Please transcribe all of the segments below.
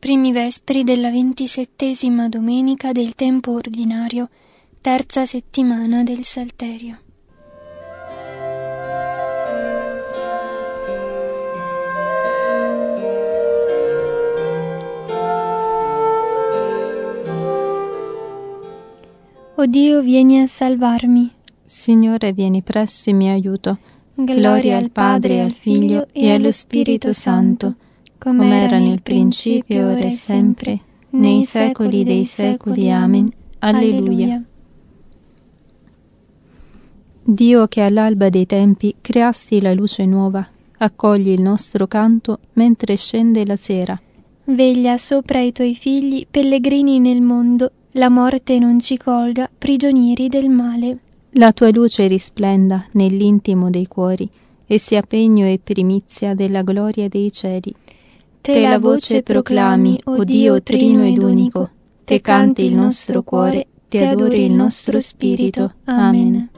Primi vespri della 27ª domenica del tempo ordinario, terza settimana del Salterio. O Dio, vieni a salvarmi. Signore, vieni presto in mio aiuto. Gloria al Padre, al Figlio e allo Spirito Santo, come era nel principio, ora e sempre, nei secoli dei secoli. Amen. Alleluia. Dio, che all'alba dei tempi creasti la luce nuova, accogli il nostro canto mentre scende la sera. Veglia sopra i tuoi figli, pellegrini nel mondo, la morte non ci colga, prigionieri del male. La tua luce risplenda nell'intimo dei cuori e sia pegno e primizia della gloria dei cieli. Te la voce proclami, o Dio trino ed unico, te canti il nostro cuore, te adori il nostro spirito. Amen.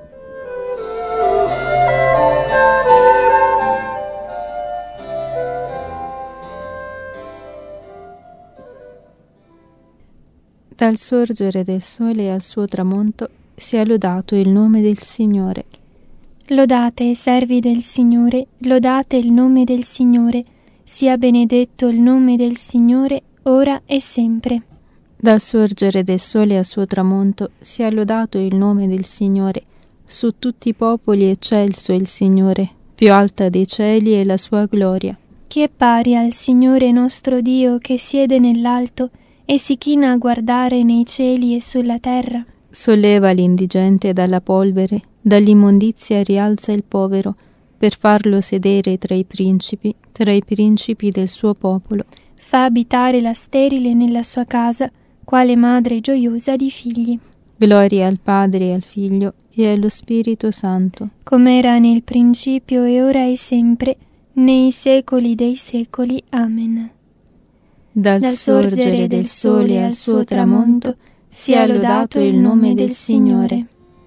Dal sorgere del sole al suo tramonto sia lodato il nome del Signore. Lodate, servi del Signore, lodate il nome del Signore, sia benedetto il nome del Signore, ora e sempre. Dal sorgere del sole al suo tramonto sia lodato il nome del Signore. Su tutti i popoli è eccelso il Signore, più alta dei cieli è la sua gloria. Chi è pari al Signore nostro Dio, che siede nell'alto e si china a guardare nei cieli e sulla terra? Solleva l'indigente dalla polvere, dall'immondizia rialza il povero, per farlo sedere tra i principi del suo popolo. Fa abitare la sterile nella sua casa, quale madre gioiosa di figli. Gloria al Padre e al Figlio e allo Spirito Santo, come era nel principio e ora e sempre, nei secoli dei secoli. Amen. Dal sorgere del sole al suo tramonto sia lodato il nome del Signore.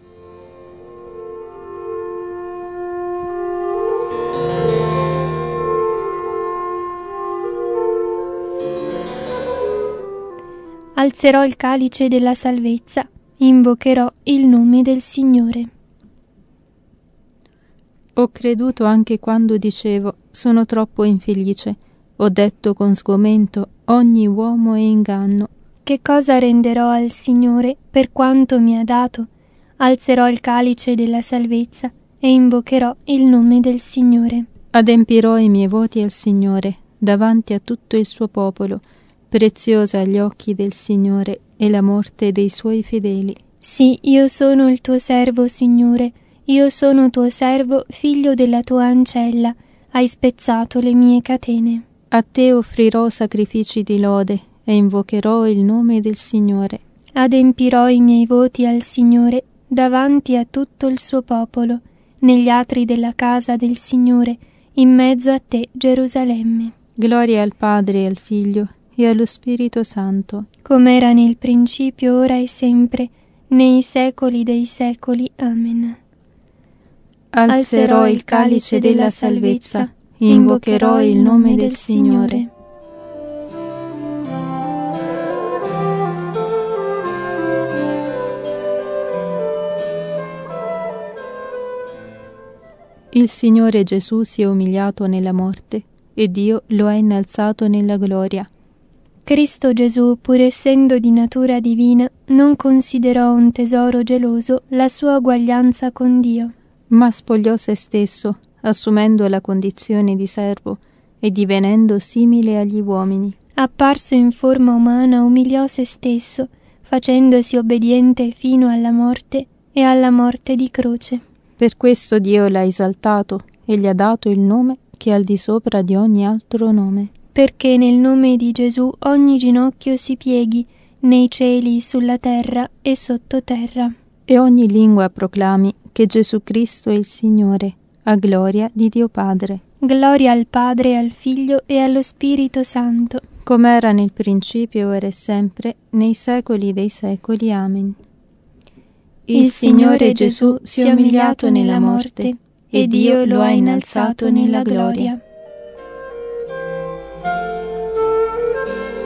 Alzerò il calice della salvezza, invocherò il nome del Signore. Ho creduto anche quando dicevo, sono troppo infelice. Ho detto con sgomento, ogni uomo è inganno. Che cosa renderò al Signore per quanto mi ha dato? Alzerò il calice della salvezza e invocherò il nome del Signore. Adempirò i miei voti al Signore, davanti a tutto il suo popolo. Preziosa agli occhi del Signore è la morte dei suoi fedeli. Sì, io sono il tuo servo, Signore, io sono tuo servo, figlio della tua ancella, hai spezzato le mie catene. A te offrirò sacrifici di lode e invocherò il nome del Signore. Adempirò i miei voti al Signore davanti a tutto il suo popolo, negli atri della casa del Signore, in mezzo a te, Gerusalemme. Gloria al Padre e al Figlio e allo Spirito Santo, come era nel principio, ora e sempre, nei secoli dei secoli. Amen. Alzerò il calice della salvezza, invocherò il nome del Signore. Il Signore Gesù si è umiliato nella morte e Dio lo ha innalzato nella gloria. Cristo Gesù, pur essendo di natura divina, non considerò un tesoro geloso la sua uguaglianza con Dio, ma spogliò se stesso, assumendo la condizione di servo e divenendo simile agli uomini. Apparso in forma umana, umiliò se stesso, facendosi obbediente fino alla morte e alla morte di croce. Per questo Dio l'ha esaltato e gli ha dato il nome che è al di sopra di ogni altro nome. Perché nel nome di Gesù ogni ginocchio si pieghi, nei cieli, sulla terra e sottoterra. E ogni lingua proclami che Gesù Cristo è il Signore, a gloria di Dio Padre. Gloria al Padre, al Figlio e allo Spirito Santo. Come era nel principio, ora e sempre, nei secoli dei secoli. Amen. Il Signore Gesù si è umiliato nella morte e Dio lo ha innalzato nella gloria.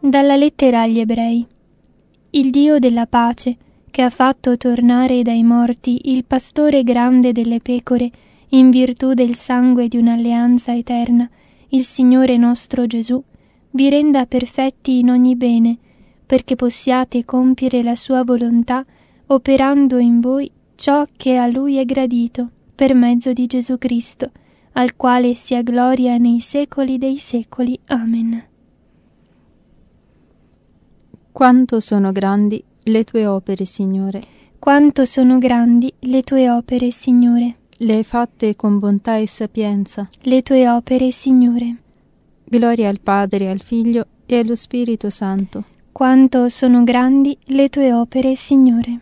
Dalla lettera agli Ebrei. Il Dio della pace, che ha fatto tornare dai morti il pastore grande delle pecore, in virtù del sangue di un'alleanza eterna, il Signore nostro Gesù, vi renda perfetti in ogni bene, perché possiate compiere la sua volontà, operando in voi ciò che a Lui è gradito, per mezzo di Gesù Cristo, al quale sia gloria nei secoli dei secoli. Amen. Quanto sono grandi le tue opere, Signore! Quanto sono grandi le tue opere, Signore! Le hai fatte con bontà e sapienza. Le tue opere, Signore! Gloria al Padre, al Figlio e allo Spirito Santo. Quanto sono grandi le tue opere, Signore!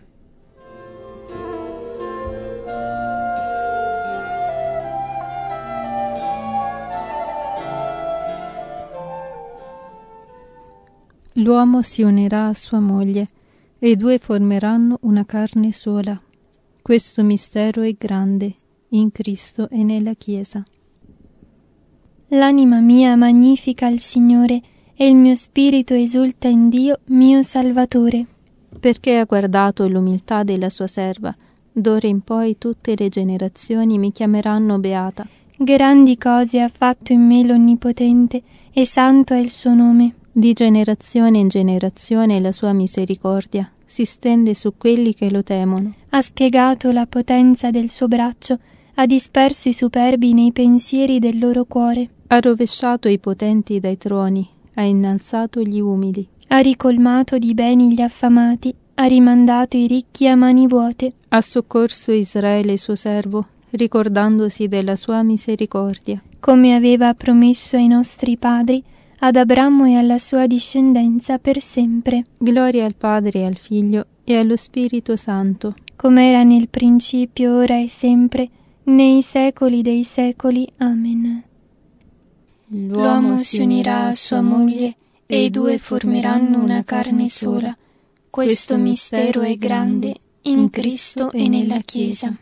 L'uomo si unirà a sua moglie, e i due formeranno una carne sola. Questo mistero è grande, in Cristo e nella Chiesa. L'anima mia magnifica il Signore, e il mio spirito esulta in Dio, mio Salvatore. Perché ha guardato l'umiltà della sua serva. D'ora in poi tutte le generazioni mi chiameranno beata. Grandi cose ha fatto in me l'Onnipotente, e santo è il suo nome. Di generazione in generazione la sua misericordia si stende su quelli che lo temono. Ha spiegato la potenza del suo braccio, ha disperso i superbi nei pensieri del loro cuore. Ha rovesciato i potenti dai troni, ha innalzato gli umili. Ha ricolmato di beni gli affamati, ha rimandato i ricchi a mani vuote. Ha soccorso Israele suo servo, ricordandosi della sua misericordia. Come aveva promesso ai nostri padri, ad Abramo e alla sua discendenza per sempre. Gloria al Padre, al Figlio e allo Spirito Santo. Come era nel principio, ora e sempre, nei secoli dei secoli. Amen. L'uomo si unirà a sua moglie, e i due formeranno una carne sola. Questo mistero è grande, in Cristo e nella Chiesa.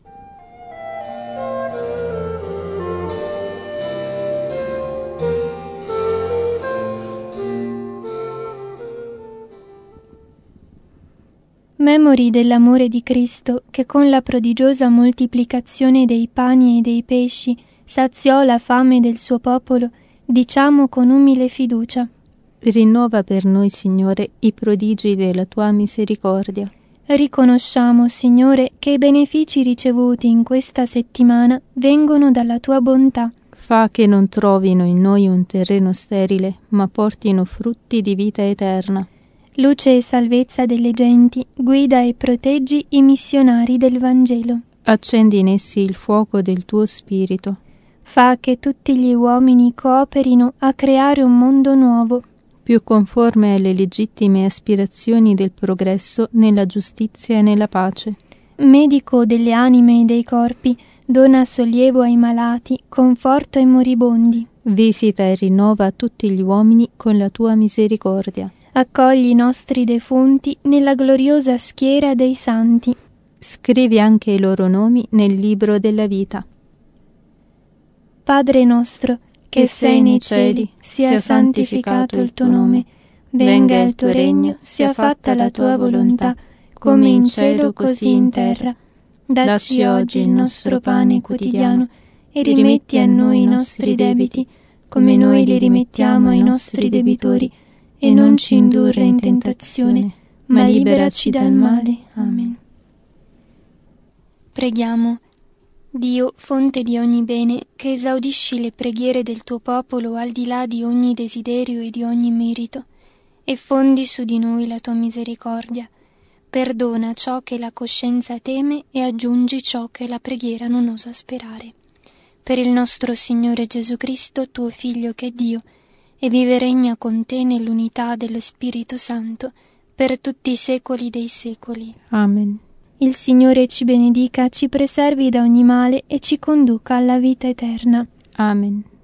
Memori dell'amore di Cristo, che con la prodigiosa moltiplicazione dei pani e dei pesci saziò la fame del suo popolo, diciamo con umile fiducia: Rinnova per noi, Signore, i prodigi della tua misericordia. Riconosciamo, Signore, che i benefici ricevuti in questa settimana vengono dalla tua bontà. Fa che non trovino in noi un terreno sterile, ma portino frutti di vita eterna. Luce e salvezza delle genti, guida e proteggi i missionari del Vangelo. Accendi in essi il fuoco del tuo spirito. Fa che tutti gli uomini cooperino a creare un mondo nuovo, più conforme alle legittime aspirazioni del progresso nella giustizia e nella pace. Medico delle anime e dei corpi, dona sollievo ai malati, conforto ai moribondi. Visita e rinnova tutti gli uomini con la tua misericordia. Accogli i nostri defunti nella gloriosa schiera dei santi. Scrivi anche i loro nomi nel libro della vita. Padre nostro, che sei nei cieli, sia santificato il tuo nome. Venga il tuo regno, sia fatta la tua volontà, come in cielo così in terra. Dacci oggi il nostro pane quotidiano, e rimetti a noi i nostri debiti, come noi li rimettiamo ai nostri debitori, e non ci indurre in tentazione, ma liberaci dal male. Amen. Preghiamo. Dio, fonte di ogni bene, che esaudisci le preghiere del tuo popolo al di là di ogni desiderio e di ogni merito, e fondi su di noi la tua misericordia. Perdona ciò che la coscienza teme e aggiungi ciò che la preghiera non osa sperare. Per il nostro Signore Gesù Cristo, tuo Figlio che è Dio, e vive e regna con te nell'unità dello Spirito Santo, per tutti i secoli dei secoli. Amen. Il Signore ci benedica, ci preservi da ogni male e ci conduca alla vita eterna. Amen.